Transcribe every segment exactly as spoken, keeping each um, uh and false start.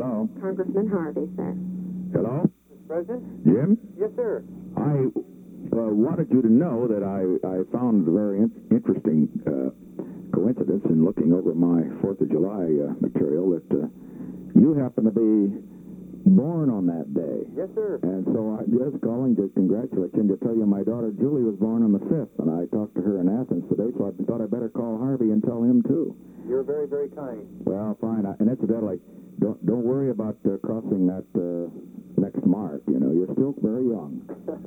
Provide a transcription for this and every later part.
Hello? Congressman Harvey, sir. Hello? Mister President? Jim? Yes, sir. I uh, wanted you to know that I, I found a very in interesting uh, coincidence in looking over my fourth of July uh, material that uh, you happen to be born on that day. Yes, sir. And so I'm just calling to congratulate you and to tell you my daughter Julie was born on the fifth, and I talked to her in Athens today, so I thought I'd better call Harvey and tell him, too. You're very, very kind. Well, fine. I, and incidentally, don't, don't worry about uh, crossing that uh, next mark. You know, you're still very young.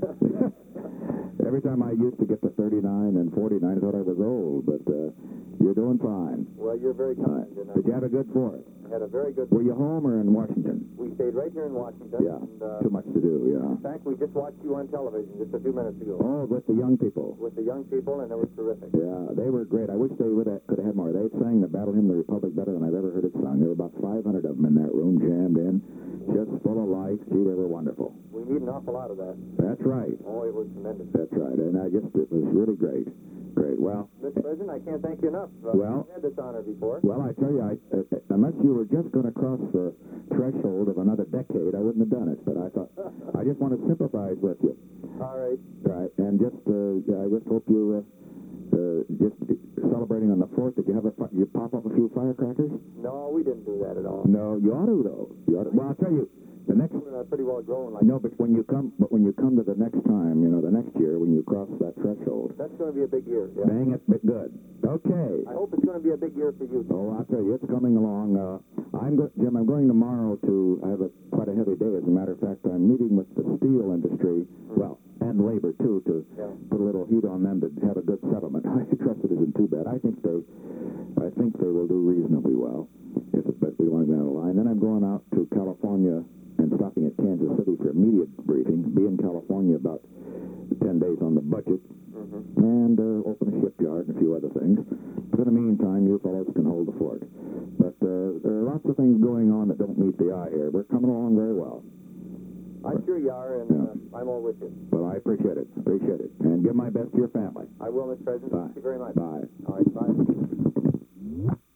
Every time I used to get to thirty-nine and forty-nine, I thought I was old, but uh, you're doing fine. Well, you're very kind. Uh, and did you have a good fourth? I had a very good... Were you home or in Washington? We stayed right here in Washington. Yeah, And, uh, too much to do, in yeah. fact, we just watched you on television just a few minutes ago. Oh, with the young people. With the young people, and it was terrific. Yeah, they were great. I wish they would have, could have had more. They sang the Battle Hymn of the Republic better than I've ever heard it sung. There were about five hundred of them in that room, jammed in, just full of life. Gee, they were wonderful. We need an awful lot of that. That's right. Oh, it was tremendous. That's right. And I just, it was really great. Great. Well, Mister President, I can't thank you enough. Uh, Well- I've had this honor before. well, I tell you, I, uh, unless you were just going to cross the threshold of another decade, I wouldn't have done it. But I thought, I just want to sympathize with you. All right. Right. And just, uh, yeah, I just hope you, uh, uh, just celebrating on the fourth, did you have a, fi- you pop up a few firecrackers? No, we didn't do that at all. No, you ought to, though. You ought to. Well, I'll tell you, the next, Children are pretty well grown. Like no, but when you come, but when you come to the next time, you know, the next year, when you cross that threshold, That's going to be a big year. Yeah. bang it, but good. Okay. I hope it's going to be a big year for you. Oh, I'll tell you, it's coming along. Uh, I'm go Jim, I'm going tomorrow to, I have a quite a heavy day, as a matter of fact. I'm meeting with the steel industry, well, and labor, too, to Yeah. put a little heat on them to have a good settlement. I trust it isn't too bad. I think they, I think they will do reasonably well, if it, but we want to be on the line. Then I'm going out to California and stopping at Kansas City for a media briefing, be in California about ten days on the budget, Mm-hmm. and uh, open a shipyard and a few other things. But in the meantime, you fellows can hold the fort. But uh, there are lots of things going on that don't meet the eye here. We're coming along very well. I'm sure you are, and Yeah. uh, I'm all with you. Well, I appreciate it. Appreciate it. And give my best to your family. I will, Mister President. Bye. Thank you very much. Bye. All right, bye.